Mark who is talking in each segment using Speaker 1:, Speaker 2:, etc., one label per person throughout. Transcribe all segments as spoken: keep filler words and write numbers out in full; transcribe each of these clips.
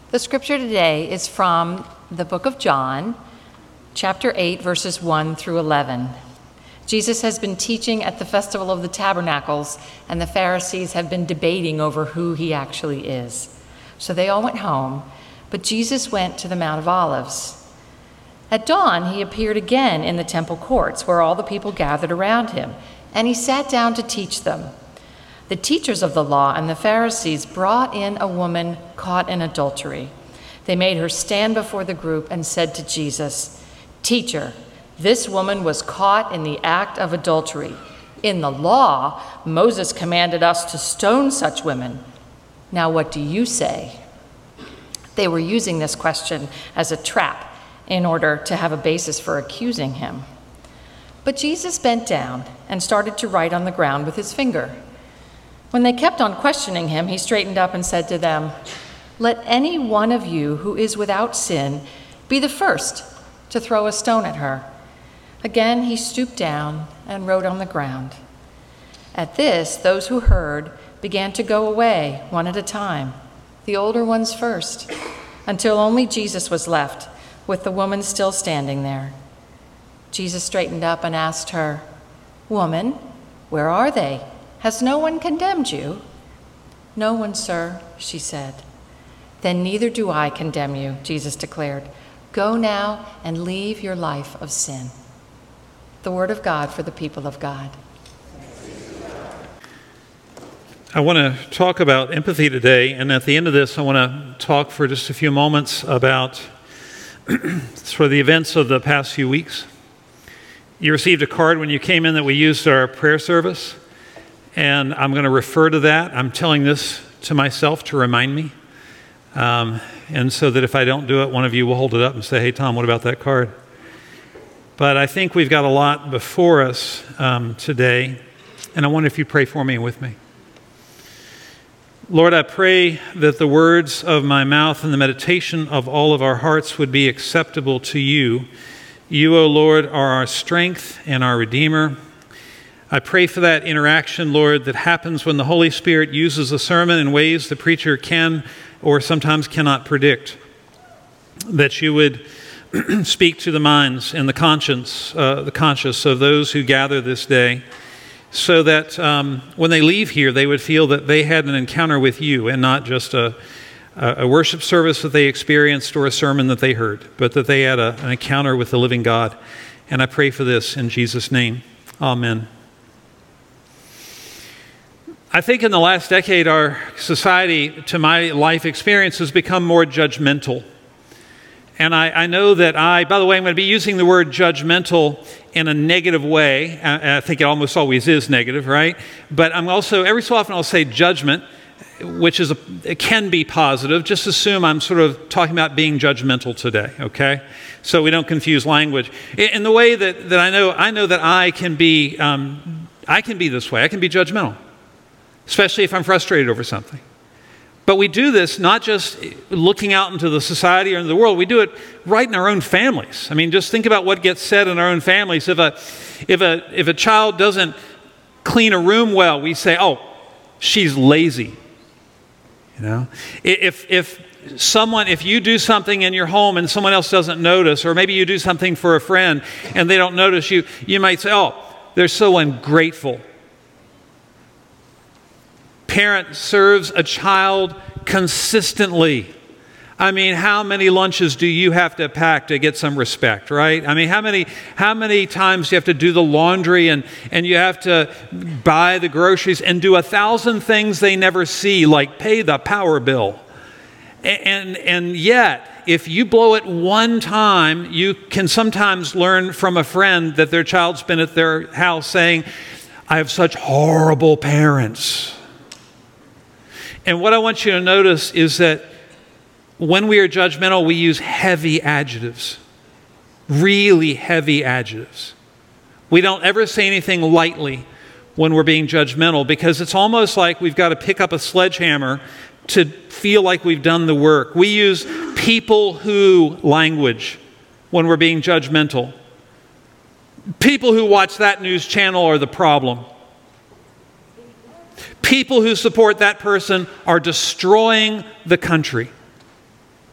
Speaker 1: The scripture today is from the book of John, chapter eight, verses one through eleven. Jesus has been teaching at the Festival of the Tabernacles, and the Pharisees have been debating over who he actually is. So they all went home, but Jesus went to the Mount of Olives. At dawn, he appeared again in the temple courts, where all the people gathered around him, and he sat down to teach them. The teachers of the law and the Pharisees brought in a woman caught in adultery. They made her stand before the group and said to Jesus, "Teacher, this woman was caught in the act of adultery. In the law, Moses commanded us to stone such women. Now what do you say?" They were using this question as a trap in order to have a basis for accusing him. But Jesus bent down and started to write on the ground with his finger. When they kept on questioning him, he straightened up and said to them, "Let any one of you who is without sin be the first to throw a stone at her." Again, he stooped down and wrote on the ground. At this, those who heard began to go away one at a time, the older ones first, until only Jesus was left, with the woman still standing there. Jesus straightened up and asked her, "Woman, where are they? Has no one condemned you?" "No one, sir," she said. "Then neither do I condemn you," Jesus declared. "Go now and leave your life of sin." The word of God for the people of God.
Speaker 2: I want to talk about empathy today, and at the end of this, I want to talk for just a few moments about sort of the events of the past few weeks. You received a card when you came in that we used our prayer service, and I'm going to refer to that. I'm telling this to myself to remind me, um, and so that if I don't do it, one of you will hold it up and say, "Hey, Tom, what about that card?" But I think we've got a lot before us um, today, and I wonder if you pray for me and with me. Lord, I pray that the words of my mouth and the meditation of all of our hearts would be acceptable to you. You, O Lord, are our strength and our Redeemer. I pray for that interaction, Lord, that happens when the Holy Spirit uses a sermon in ways the preacher can or sometimes cannot predict. That you would speak to the minds and the conscience, uh, the conscious of those who gather this day, so that um, when they leave here, they would feel that they had an encounter with you and not just a, a worship service that they experienced or a sermon that they heard, but that they had a, an encounter with the living God. And I pray for this in Jesus' name. Amen. I think in the last decade, our society, to my life experience, has become more judgmental. And I, I know that I, by the way, I'm going to be using the word judgmental in a negative way. I, I think it almost always is negative, right? But I'm also, every so often I'll say judgment, which is a, it can be positive. Just assume I'm sort of talking about being judgmental today, okay? So we don't confuse language. In, in the way that, that I know, I know that I can be, um, I can be this way. I can be judgmental, especially if I'm frustrated over something. But we do this not just looking out into the society or into the world. We do it right in our own families. I mean, just think about what gets said in our own families. If a, if a, if a child doesn't clean a room well, we say, "Oh, she's lazy." You know, if if someone, if you do something in your home and someone else doesn't notice, or maybe you do something for a friend and they don't notice you, you might say, "Oh, they're so ungrateful." Parent serves a child consistently. I mean, how many lunches do you have to pack to get some respect, right? I mean, how many how many times do you have to do the laundry and, and you have to buy the groceries and do a thousand things they never see, like pay the power bill. And, and yet, if you blow it one time, you can sometimes learn from a friend that their child's been at their house saying, "I have such horrible parents." And what I want you to notice is that when we are judgmental, we use heavy adjectives, really heavy adjectives. We don't ever say anything lightly when we're being judgmental, because it's almost like we've got to pick up a sledgehammer to feel like we've done the work. We use people who language when we're being judgmental. People who watch that news channel are the problem. People who support that person are destroying the country.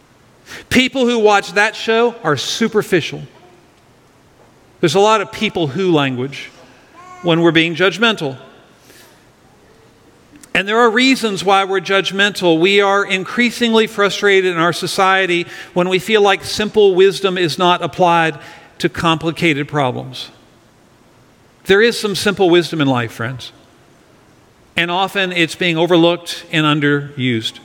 Speaker 2: People who watch that show are superficial. There's a lot of people who language when we're being judgmental. And there are reasons why we're judgmental. We are increasingly frustrated in our society when we feel like simple wisdom is not applied to complicated problems. There is some simple wisdom in life, friends. And often it's being overlooked and underused.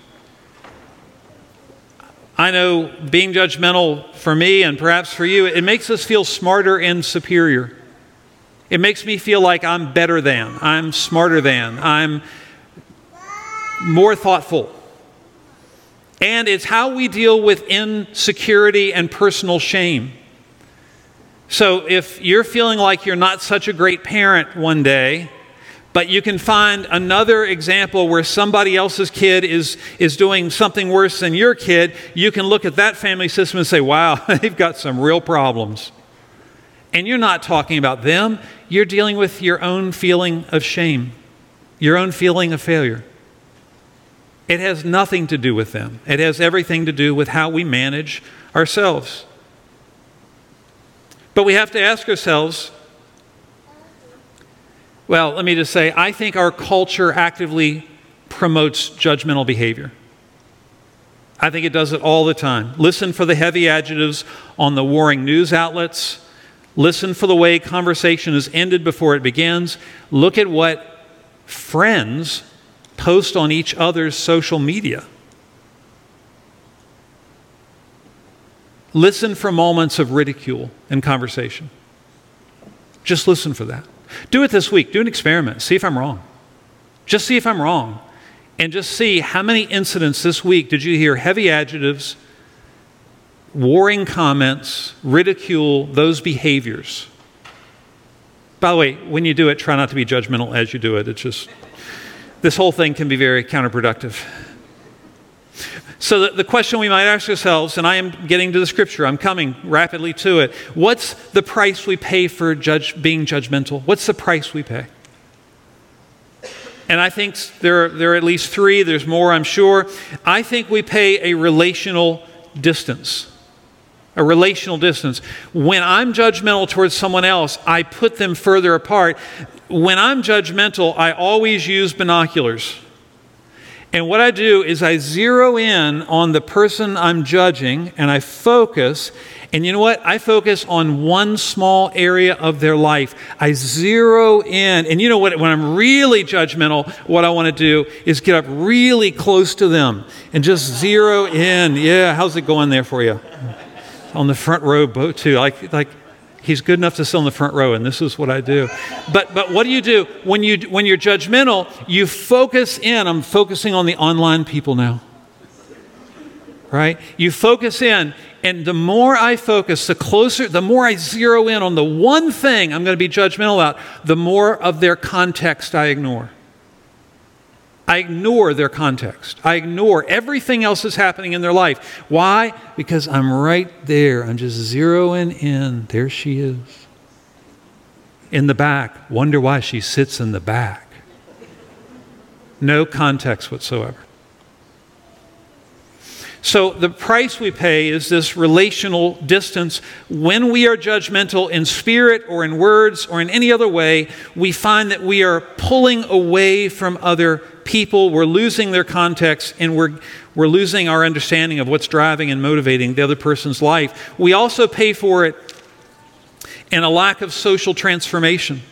Speaker 2: I know being judgmental for me and perhaps for you, it makes us feel smarter and superior. It makes me feel like I'm better than, I'm smarter than, I'm more thoughtful. And it's how we deal with insecurity and personal shame. So if you're feeling like you're not such a great parent one day, but you can find another example where somebody else's kid is, is doing something worse than your kid, you can look at that family system and say, wow, they've got some real problems. And you're not talking about them. You're dealing with your own feeling of shame, your own feeling of failure. It has nothing to do with them. It has everything to do with how we manage ourselves. But we have to ask ourselves, well, let me just say, I think our culture actively promotes judgmental behavior. I think it does it all the time. Listen for the heavy adjectives on the warring news outlets. Listen for the way conversation is ended before it begins. Look at what friends post on each other's social media. Listen for moments of ridicule in conversation. Just listen for that. Do it this week. Do an experiment. See if I'm wrong. Just see if I'm wrong. And just see how many incidents this week did you hear heavy adjectives, warring comments, ridicule, those behaviors. By the way, when you do it, try not to be judgmental as you do it. It's just, this whole thing can be very counterproductive. So the, the question we might ask ourselves, and I am getting to the scripture, I'm coming rapidly to it. What's the price we pay for judge, being judgmental? What's the price we pay? And I think there are, there are at least three. There's more, I'm sure. I think we pay a relational distance. A relational distance. When I'm judgmental towards someone else, I put them further apart. When I'm judgmental, I always use binoculars. And what I do is I zero in on the person I'm judging and I focus. And you know what? I focus on one small area of their life. I zero in. And you know what? When I'm really judgmental, what I want to do is get up really close to them and just zero in. Yeah, how's it going there for you? On the front row boat too. Like, like he's good enough to sit on the front row, and this is what I do. But but what do you do when you when you're judgmental? You focus in. I'm focusing on the online people now. Right? You focus in, and the more I focus, the closer, the more I zero in on the one thing I'm going to be judgmental about, the more of their context I ignore. I ignore their context. I ignore everything else that's happening in their life. Why? Because I'm right there. I'm just zeroing in. There she is. In the back. Wonder why she sits in the back. No context whatsoever. So the price we pay is this relational distance. When we are judgmental in spirit or in words or in any other way, we find that we are pulling away from other people. We're losing their context, and we're, we're losing our understanding of what's driving and motivating the other person's life. We also pay for it in a lack of social transformation.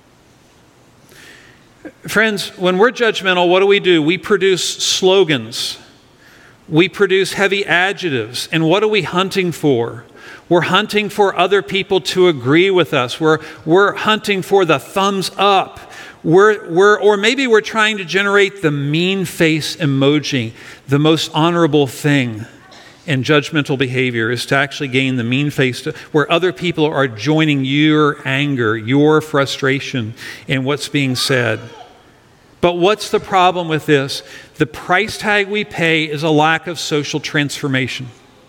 Speaker 2: Friends, when we're judgmental, what do we do? We produce slogans. We produce heavy adjectives. And what are we hunting for? We're hunting for other people to agree with us. We're, we're hunting for the thumbs up. We're, we're, or maybe we're trying to generate the mean face emoji. The most honorable thing in judgmental behavior is to actually gain the mean face, to, where other people are joining your anger, your frustration in what's being said. But what's the problem with this? The price tag we pay is a lack of social transformation.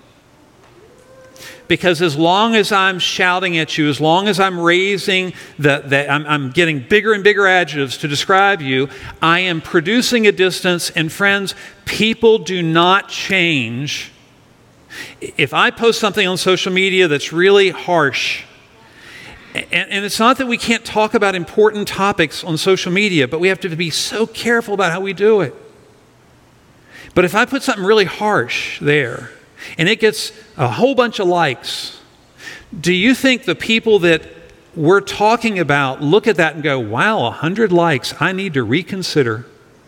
Speaker 2: Because as long as I'm shouting at you, as long as I'm raising, the, the I'm, I'm getting bigger and bigger adjectives to describe you, I am producing a distance. And friends, people do not change If I post something on social media that's really harsh, and, and it's not that we can't talk about important topics on social media, but we have to be so careful about how we do it. But if I put something really harsh there, and it gets a whole bunch of likes, do you think the people that we're talking about look at that and go, wow, a hundred likes, I need to reconsider.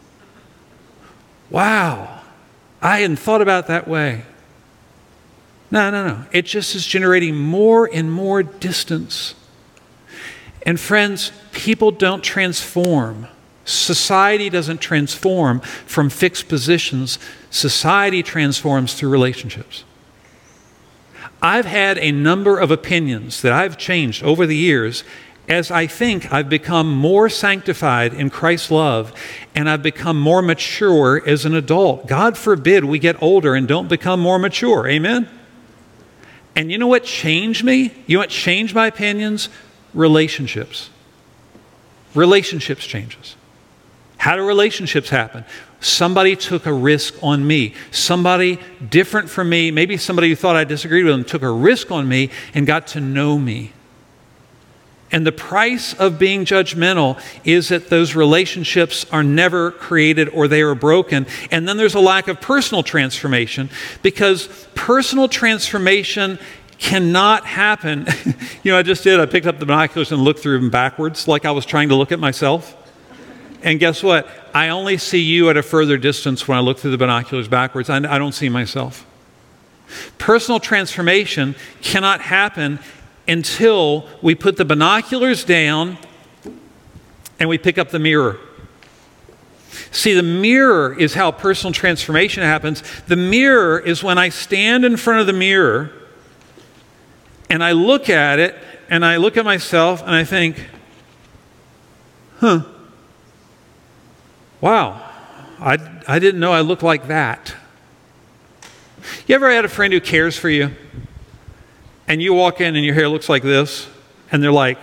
Speaker 2: Wow, I hadn't thought about it that way. No, no, no. It just is generating more and more distance. And friends, people don't transform. Society doesn't transform from fixed positions. Society transforms through relationships. I've had a number of opinions that I've changed over the years as I think I've become more sanctified in Christ's love and I've become more mature as an adult. God forbid we get older and don't become more mature. Amen? And you know what changed me? You know what changed my opinions? Relationships. Relationships changes. How do relationships happen? Somebody took a risk on me. Somebody different from me, maybe somebody who thought I disagreed with them, took a risk on me and got to know me. And the price of being judgmental is that those relationships are never created or they are broken. And then there's a lack of personal transformation, because personal transformation cannot happen. You know, I just did. I picked up the binoculars and looked through them backwards like I was trying to look at myself. And guess what? I only see you at a further distance when I look through the binoculars backwards. I, I don't see myself. Personal transformation cannot happen until we put the binoculars down and we pick up the mirror. See, the mirror is how personal transformation happens. The mirror is when I stand in front of the mirror and I look at it and I look at myself and I think, huh, wow, I, I didn't know I looked like that. You ever had a friend who cares for you? And you walk in and your hair looks like this, and they're like,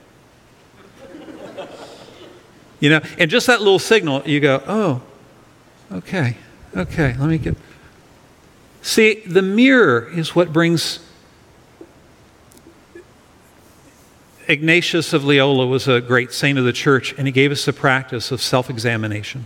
Speaker 2: you know, and just that little signal, you go, oh, okay, okay, let me get. See, the mirror is what brings. Ignatius of Loyola was a great saint of the church, and he gave us the practice of self-examination.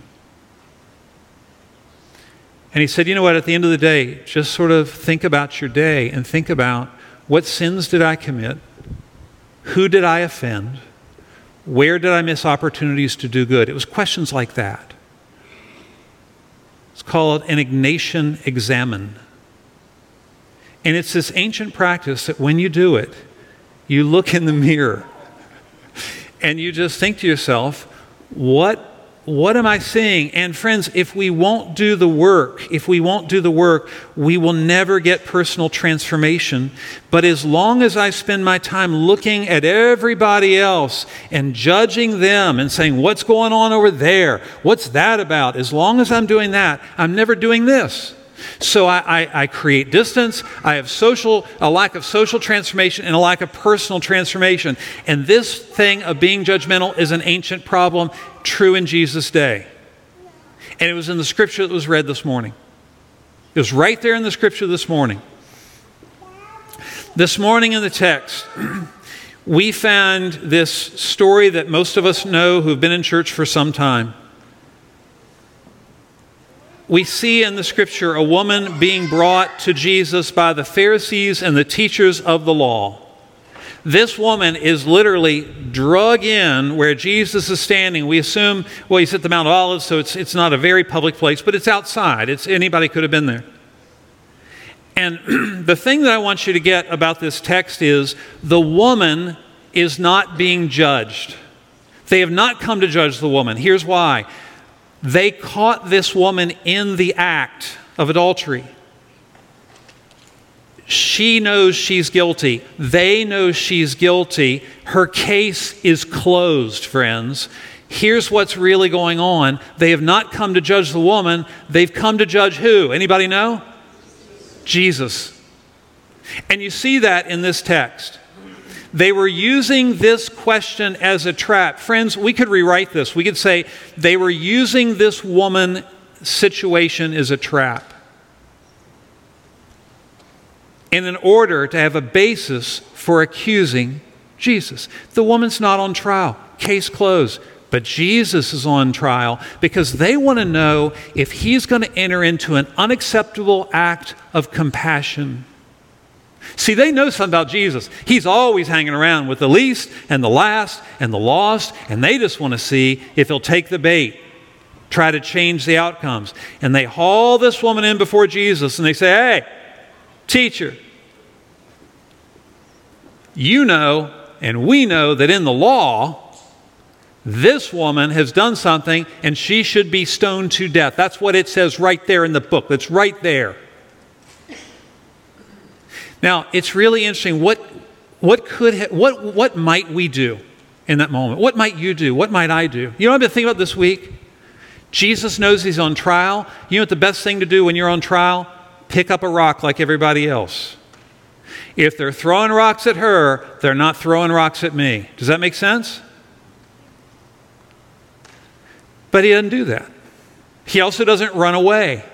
Speaker 2: And he said, you know what, at the end of the day, just sort of think about your day and think about, what sins did I commit? Who did I offend? Where did I miss opportunities to do good? It was questions like that. It's called an Ignatian examen. And it's this ancient practice that when you do it, you look in the mirror and you just think to yourself, what What am I seeing? And friends, if we won't do the work, if we won't do the work, we will never get personal transformation. But as long as I spend my time looking at everybody else and judging them and saying, what's going on over there? What's that about? As long as I'm doing that, I'm never doing this. So I, I, I create distance, I have social, a lack of social transformation and a lack of personal transformation. And this thing of being judgmental is an ancient problem, true in Jesus' day. And it was in the scripture that was read this morning. It was right there in the scripture this morning. This morning in the text, we found this story that most of us know who've been in church for some time. We see in the scripture a woman being brought to Jesus by the Pharisees and the teachers of the law. This woman is literally drug in where Jesus is standing. We assume, well, he's at the Mount of Olives, so it's, it's not a very public place, but it's outside. It's, anybody could have been there. And the thing that I want you to get about this text is the woman is not being judged. They have not come to judge the woman. Here's why. They caught this woman in the act of adultery. She knows she's guilty. They know she's guilty. Her case is closed, friends. Here's what's really going on. They have not come to judge the woman. They've come to judge who? Anybody know? Jesus. And you see that in this text. They were using this question as a trap. Friends, we could rewrite this. We could say they were using this woman situation as a trap. and in order to have a basis for accusing Jesus. The woman's not on trial. Case closed. But Jesus is on trial because they want to know if he's going to enter into an unacceptable act of compassion. See, they know something about Jesus. He's always hanging around with the least and the last and the lost, and they just want to see if he'll take the bait, try to change the outcomes. And they haul this woman in before Jesus and they say, hey, teacher, you know and we know that in the law, this woman has done something and she should be stoned to death. That's what it says right there in the book. That's right there. Now, it's really interesting. What, what, could ha- what, what might we do in that moment? What might you do? What might I do? You know what I've been thinking about this week? Jesus knows he's on trial. You know what the best thing to do when you're on trial? Pick up a rock like everybody else. If they're throwing rocks at her, they're not throwing rocks at me. Does that make sense? But he doesn't do that. He also doesn't run away.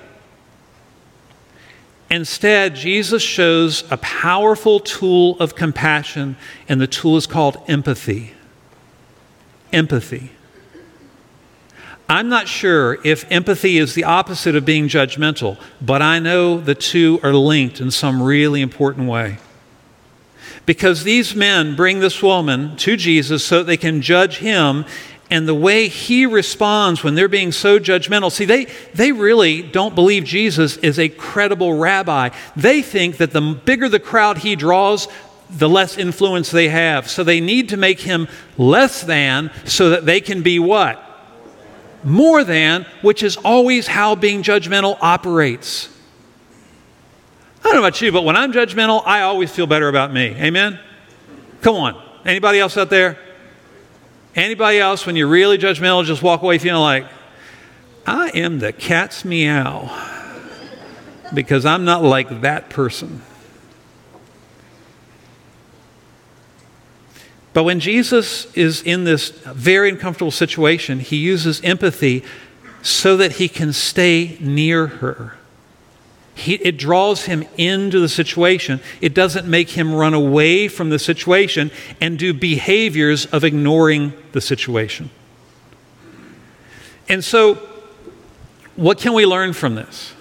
Speaker 2: Instead, Jesus shows a powerful tool of compassion, and the tool is called empathy. Empathy. I'm not sure if empathy is the opposite of being judgmental, but I know the two are linked in some really important way. Because these men bring this woman to Jesus so that they can judge him. And the way he responds when they're being so judgmental, see, they, they really don't believe Jesus is a credible rabbi. They think that the bigger the crowd he draws, the less influence they have. So they need to make him less than so that they can be what? More than, which is always how being judgmental operates. I don't know about you, but when I'm judgmental, I always feel better about me. Amen? Come on. Anybody else out there? Anybody else, when you're really judgmental, just walk away feeling like, I am the cat's meow because I'm not like that person. But when Jesus is in this very uncomfortable situation, he uses empathy so that he can stay near her. He, it draws him into the situation. It doesn't make him run away from the situation and do behaviors of ignoring the situation. And so, what can we learn from this?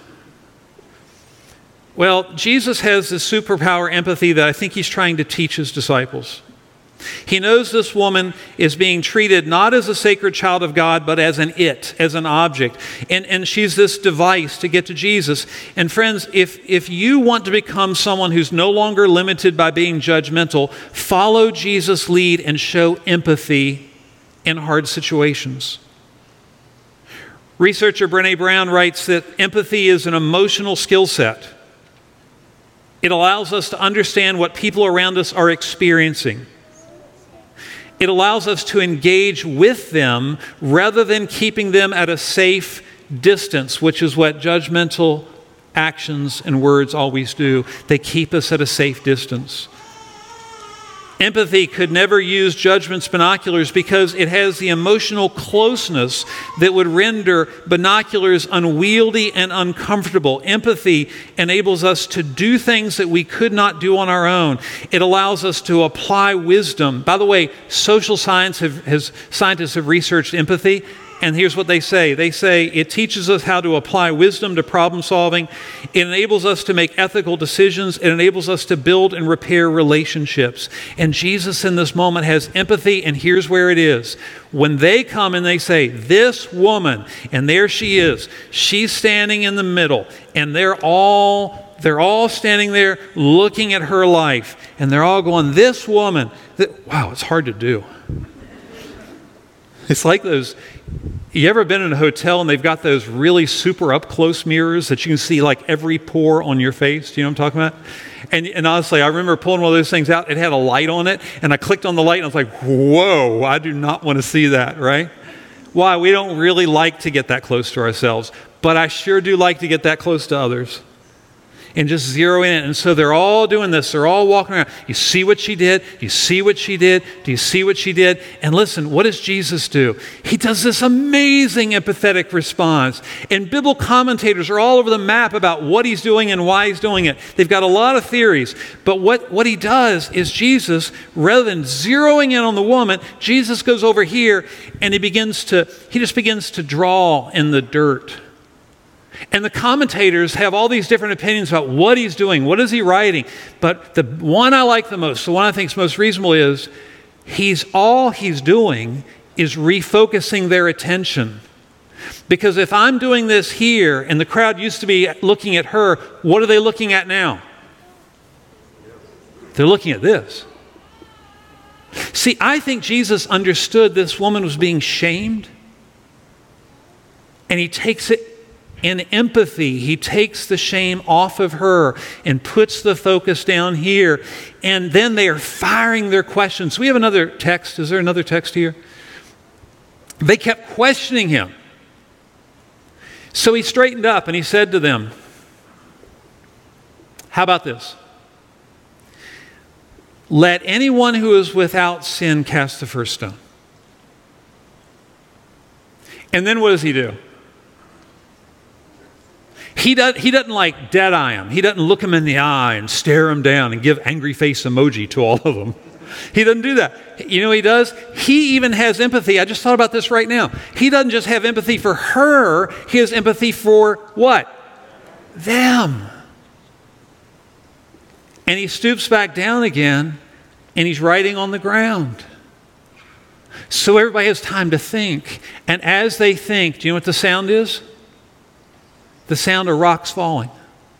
Speaker 2: Well, Jesus has this superpower empathy that I think he's trying to teach his disciples. He knows this woman is being treated not as a sacred child of God, but as an it, as an object. And, and she's this device to get to Jesus. And friends, if, if you want to become someone who's no longer limited by being judgmental, follow Jesus' lead and show empathy in hard situations. Researcher Brené Brown writes that empathy is an emotional skill set. It allows us to understand what people around us are experiencing. It allows us to engage with them rather than keeping them at a safe distance, which is what judgmental actions and words always do. They keep us at a safe distance. Empathy could never use judgment's binoculars because it has the emotional closeness that would render binoculars unwieldy and uncomfortable. Empathy enables us to do things that we could not do on our own. It allows us to apply wisdom. By the way, social science have, has, scientists have researched empathy, and here's what they say. They say it teaches us how to apply wisdom to problem solving. It enables us to make ethical decisions. It enables us to build and repair relationships. And Jesus in this moment has empathy, and here's where it is. When they come and they say, this woman, and there she is, she's standing in the middle, and they're all, they're all standing there looking at her life, and they're all going, this woman, th- wow, it's hard to do. It's like those, you ever been in a hotel and they've got those really super up-close mirrors that you can see like every pore on your face? Do you know what I'm talking about? And, and honestly, I remember pulling one of those things out. It had a light on it, and I clicked on the light, and I was like, whoa, I do not want to see that, right? Why? We don't really like to get that close to ourselves, but I sure do like to get that close to others. and just zero in. And so they're all doing this. They're all walking around. You see what she did? You see what she did? Do you see what she did? And listen, what does Jesus do? He does this amazing empathetic response. And biblical commentators are all over the map about what he's doing and why he's doing it. They've got a lot of theories. But what, what he does is Jesus, rather than zeroing in on the woman, Jesus goes over here and he begins to, he just begins to draw in the dirt. And the commentators have all these different opinions about what he's doing, what is he writing. But the one I like the most, the one I think is most reasonable is, he's all he's doing is refocusing their attention. Because if I'm doing this here, and the crowd used to be looking at her, what are they looking at now? They're looking at this. See, I think Jesus understood this woman was being shamed, and he takes it in empathy. He takes the shame off of her and puts the focus down here. And then they are firing their questions. We have another text. Is there another text here? They kept questioning him. So he straightened up and he said to them, how about this? Let anyone who is without sin cast the first stone. And then what does he do? He, does, he doesn't like dead-eye him. He doesn't look him in the eye and stare him down and give angry face emoji to all of them. He doesn't do that. You know what he does? He even has empathy. I just thought about this right now. He doesn't just have empathy for her. He has empathy for what? Them. And he stoops back down again and he's writing on the ground. So everybody has time to think. And as they think, do you know what the sound is? The sound of rocks falling.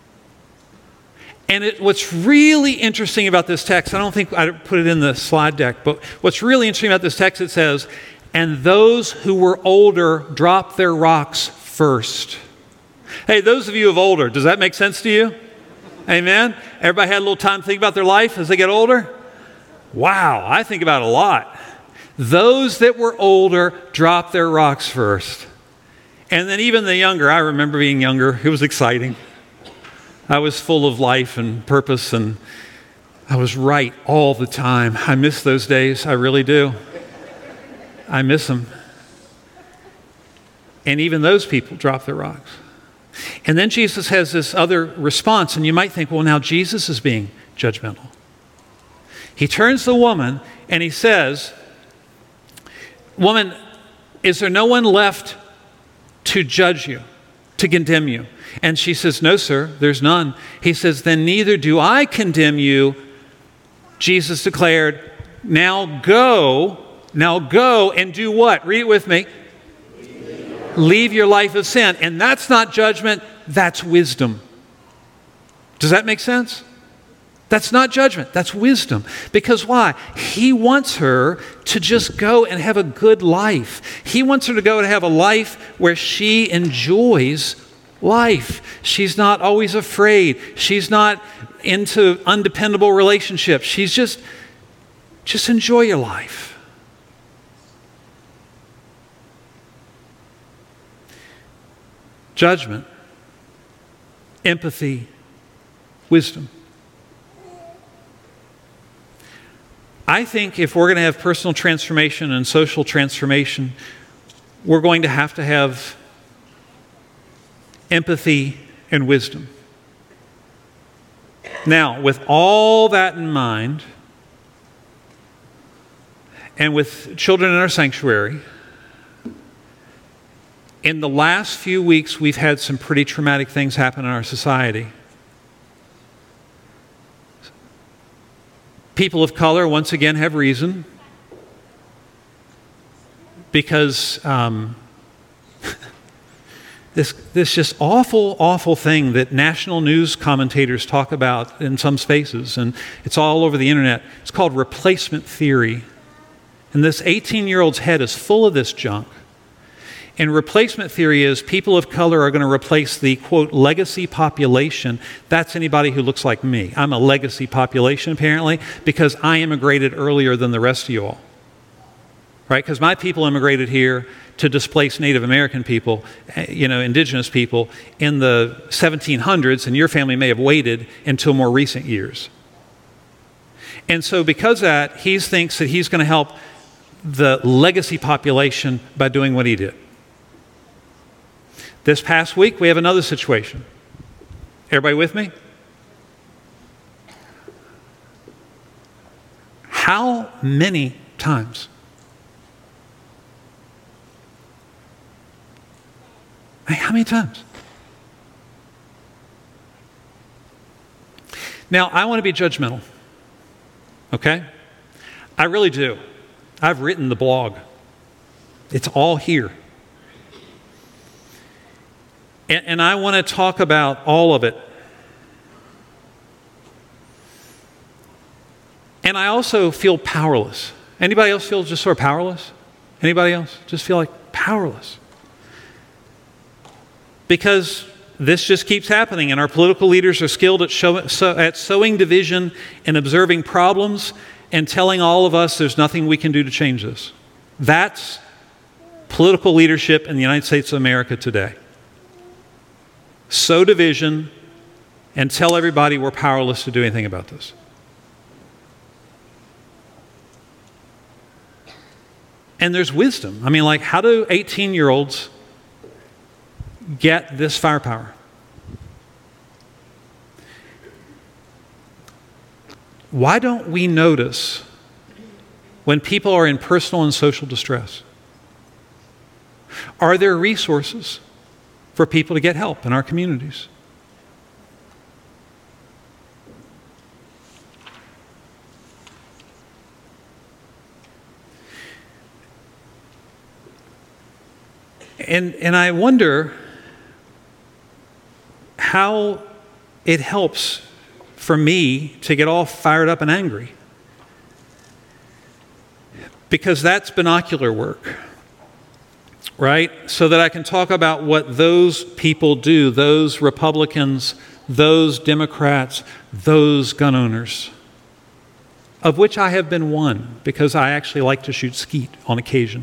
Speaker 2: And it, what's really interesting about this text, I don't think I put it in the slide deck, but what's really interesting about this text, it says, and those who were older dropped their rocks first. Hey, those of you of older, does that make sense to you? Amen? Everybody had a little time to think about their life as they get older? Wow, I think about it a lot. Those that were older dropped their rocks first. And then even the younger, I remember being younger. It was exciting. I was full of life and purpose, and I was right all the time. I miss those days. I really do. I miss them. And even those people drop their rocks. And then Jesus has this other response, and you might think, well, now Jesus is being judgmental. He turns to the woman, and he says, woman, is there no one left to judge you, to condemn you? And she says, no, sir, there's none. He says, then neither do I condemn you. Jesus declared, now go, now go and do what? Read it with me. Leave your life of sin. And that's not judgment, that's wisdom. Does that make sense? That's not judgment, that's wisdom. Because why? He wants her to just go and have a good life. He wants her to go and have a life where she enjoys life. She's not always afraid. She's not into undependable relationships. She's just, just enjoy your life. Judgment, empathy, wisdom. I think if we're going to have personal transformation and social transformation, we're going to have to have empathy and wisdom. Now, with all that in mind, and with children in our sanctuary, in the last few weeks, we've had some pretty traumatic things happen in our society. People of color, once again, have reason because um, this this just awful, awful thing that national news commentators talk about in some spaces, and it's all over the internet. It's called replacement theory. And this eighteen-year-old's head is full of this junk. And replacement theory is people of color are going to replace the, quote, legacy population. That's anybody who looks like me. I'm a legacy population, apparently, because I immigrated earlier than the rest of you all. right? Because my people immigrated here to displace Native American people, you know, indigenous people in the seventeen hundreds, and your family may have waited until more recent years. And so because of that, he thinks that he's going to help the legacy population by doing what he did. This past week, we have another situation. Everybody with me? How many times? Hey, how many times? Now, I want to be judgmental, okay? I really do. I've written the blog. It's all here. And, and I want to talk about all of it. And I also feel powerless. Anybody else feel just sort of powerless? Anybody else just feel like powerless? Because this just keeps happening, and our political leaders are skilled at, show, so, at sowing division and observing problems and telling all of us there's nothing we can do to change this. That's political leadership in the United States of America today. Sow division and tell everybody we're powerless to do anything about this. And there's wisdom. I mean, like, how do eighteen-year-olds get this firepower? Why don't we notice when people are in personal and social distress? Are there resources for people to get help in our communities? And, and I wonder how it helps for me to get all fired up and angry. Because that's binocular work, right? So that I can talk about what those people do, those Republicans, those Democrats, those gun owners, of which I have been one, because I actually like to shoot skeet on occasion.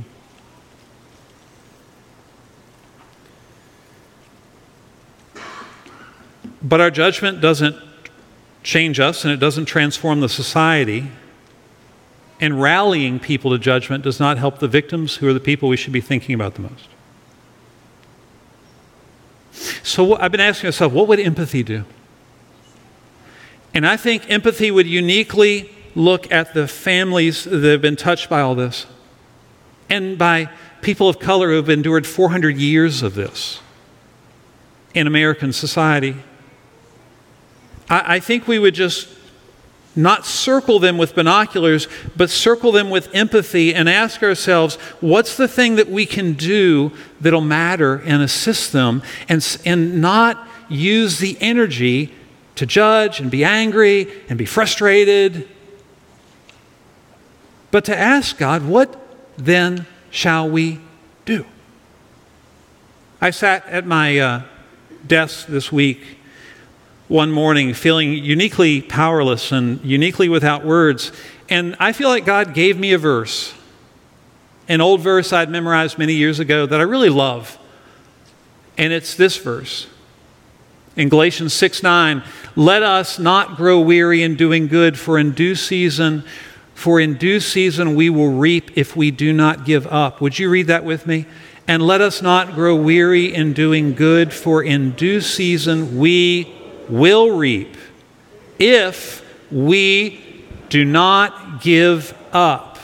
Speaker 2: But our judgment doesn't change us, and it doesn't transform the society. And rallying people to judgment does not help the victims, who are the people we should be thinking about the most. So I've been asking myself, what would empathy do? And I think empathy would uniquely look at the families that have been touched by all this, and by people of color who have endured four hundred years of this in American society. I think we would just not circle them with binoculars, but circle them with empathy and ask ourselves, what's the thing that we can do that'll matter and assist them, and, and not use the energy to judge and be angry and be frustrated, but to ask God, what then shall we do? I sat at my uh, desk this week one morning feeling uniquely powerless and uniquely without words. And I feel like God gave me a verse, an old verse I'd memorized many years ago that I really love. And it's this verse. In Galatians six nine, let us not grow weary in doing good, for in due season, for in due season we will reap if we do not give up. Would you read that with me? And let us not grow weary in doing good, for in due season we will reap if we do not give up.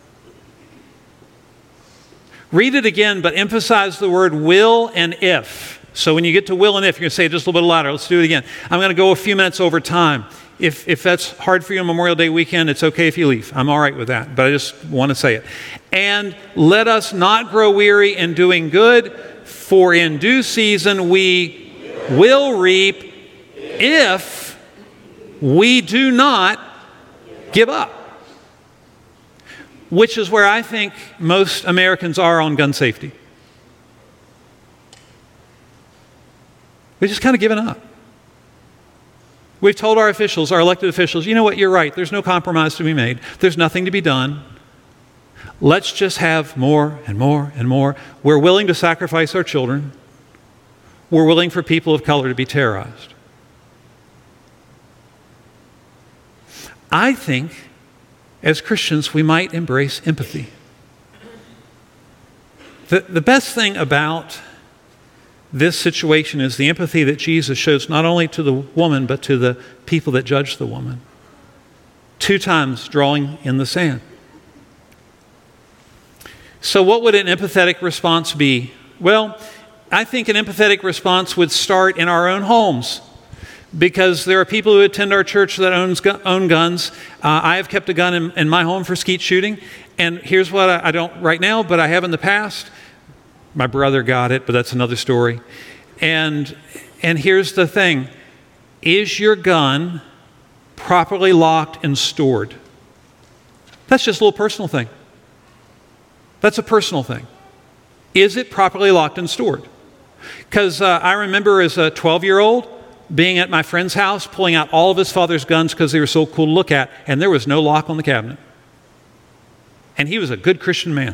Speaker 2: Read it again, but emphasize the word will and if. So when you get to will and if, you're going to say it just a little bit louder. Let's do it again. I'm going to go a few minutes over time. If, if that's hard for you on Memorial Day weekend, it's okay if you leave. I'm all right with that, but I just want to say it. And let us not grow weary in doing good, for in due season we will reap if we do not give up. Which is where I think most Americans are on gun safety. We've just kind of given up. We've told our officials, our elected officials, you know what, you're right. There's no compromise to be made. There's nothing to be done. Let's just have more and more and more. We're willing to sacrifice our children. We're willing for people of color to be terrorized. I think, as Christians, we might embrace empathy. The, the best thing about this situation is the empathy that Jesus shows not only to the woman, but to the people that judge the woman. Two times drawing in the sand. So what would an empathetic response be? Well, I think an empathetic response would start in our own homes, because there are people who attend our church that owns, own guns. Uh, I have kept a gun in, in my home for skeet shooting, and here's what I, I don't right now, but I have in the past. My brother got it, but that's another story. And, and here's the thing. Is your gun properly locked and stored? That's just a little personal thing. That's a personal thing. Is it properly locked and stored? Because uh, I remember as a twelve-year-old being at my friend's house, pulling out all of his father's guns because they were so cool to look at, and there was no lock on the cabinet. And he was a good Christian man.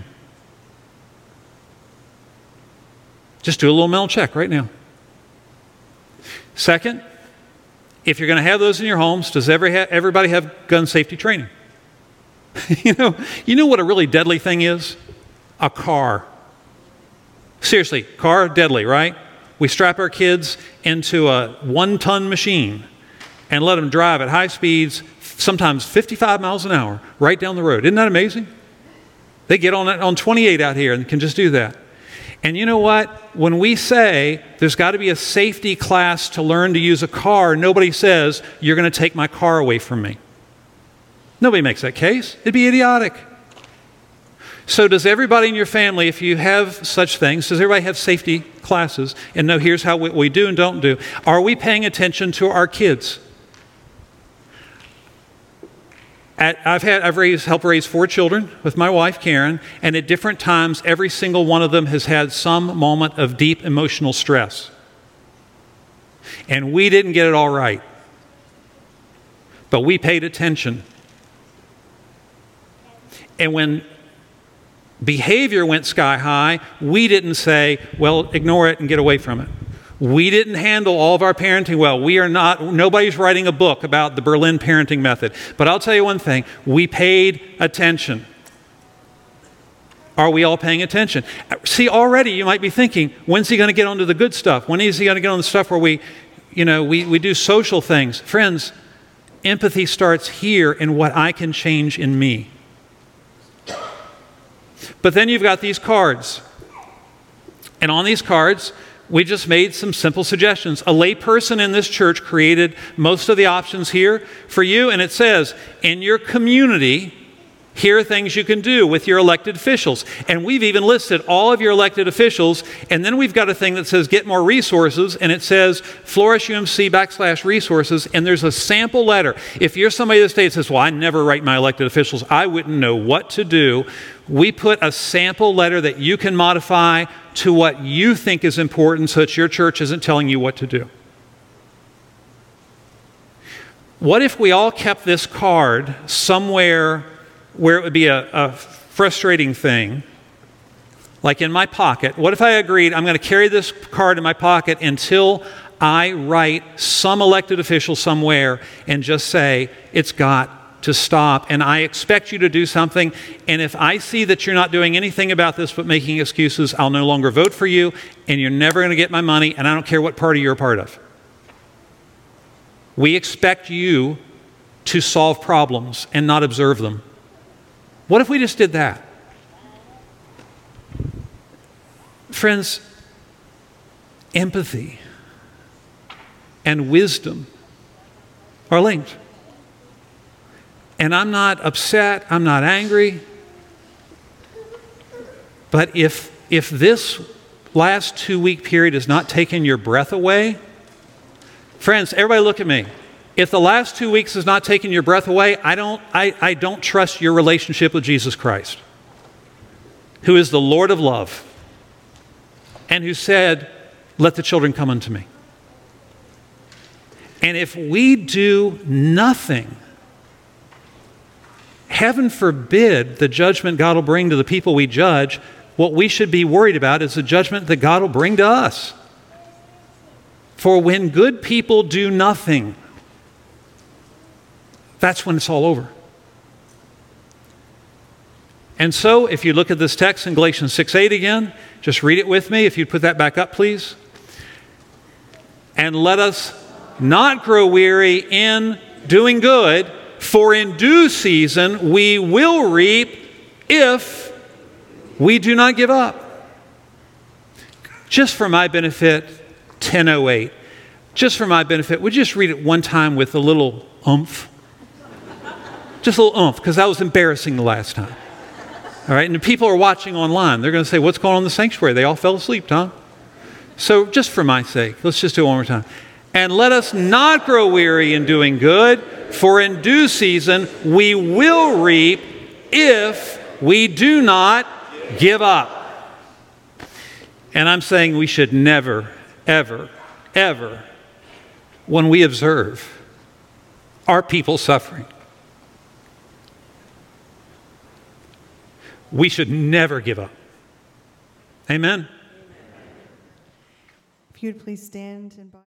Speaker 2: Just do a little mental check right now. Second, if you're going to have those in your homes, does every ha- everybody have gun safety training? you know, you know what a really deadly thing is? A car. Seriously, car, deadly, right? We strap our kids into a one-ton machine and let them drive at high speeds, sometimes fifty-five miles an hour, right down the road. Isn't that amazing? They get on on twenty-eight out here and can just do that. And you know what? When we say there's got to be a safety class to learn to use a car, nobody says, you're going to take my car away from me. Nobody makes that case. It'd be idiotic. So does everybody in your family, if you have such things, does everybody have safety classes and know here's how we, we do and don't do? Are we paying attention to our kids? At, I've had I've raised helped raise four children with my wife Karen, and at different times, every single one of them has had some moment of deep emotional stress. And we didn't get it all right, but we paid attention. And when behavior went sky high, we didn't say, well, ignore it and get away from it. We didn't handle all of our parenting well. We are not, nobody's writing a book about the Berlin parenting method. But I'll tell you one thing, we paid attention. Are we all paying attention? See, already you might be thinking, when's he going to get onto the good stuff? When is he going to get on the stuff where we, you know, we, we do social things? Friends, empathy starts here in what I can change in me. But then you've got these cards. And on these cards, we just made some simple suggestions. A layperson in this church created most of the options here for you, and it says, in your community, here are things you can do with your elected officials. And we've even listed all of your elected officials, and then we've got a thing that says get more resources, and it says Flourish U M C backslash resources, and there's a sample letter. If you're somebody that states says, well, I never write my elected officials, I wouldn't know what to do. We put a sample letter that you can modify to what you think is important so that your church isn't telling you what to do. What if we all kept this card somewhere where it would be a, a frustrating thing, like in my pocket? What if I agreed I'm going to carry this card in my pocket until I write some elected official somewhere and just say, it's got to stop, and I expect you to do something, and if I see that you're not doing anything about this but making excuses, I'll no longer vote for you, and you're never going to get my money, and I don't care what party you're a part of. We expect you to solve problems and not observe them. What if we just did that? Friends, empathy and wisdom are linked. And I'm not upset, I'm not angry. But if if this last two-week period has not taken your breath away, friends, everybody look at me. If the last two weeks has not taken your breath away, I don't I, I don't trust your relationship with Jesus Christ, who is the Lord of love, and who said, let the children come unto me. And if we do nothing, heaven forbid the judgment God will bring to the people we judge. What we should be worried about is the judgment that God will bring to us. For when good people do nothing, that's when it's all over. And so, if you look at this text in Galatians six eight again, just read it with me. If you'd put that back up, please. And let us not grow weary in doing good, for in due season we will reap if we do not give up. Just for my benefit, ten oh eight. Just for my benefit, would you just read it one time with a little oomph? Just a little oomph, because that was embarrassing the last time. All right, and the people are watching online. They're going to say, what's going on in the sanctuary? They all fell asleep, Tom. So just for my sake, let's just do it one more time. And let us not grow weary in doing good, for in due season we will reap if we do not give up. And I'm saying we should never, ever, ever, when we observe our people suffering, we should never give up. Amen?
Speaker 3: If you would please stand and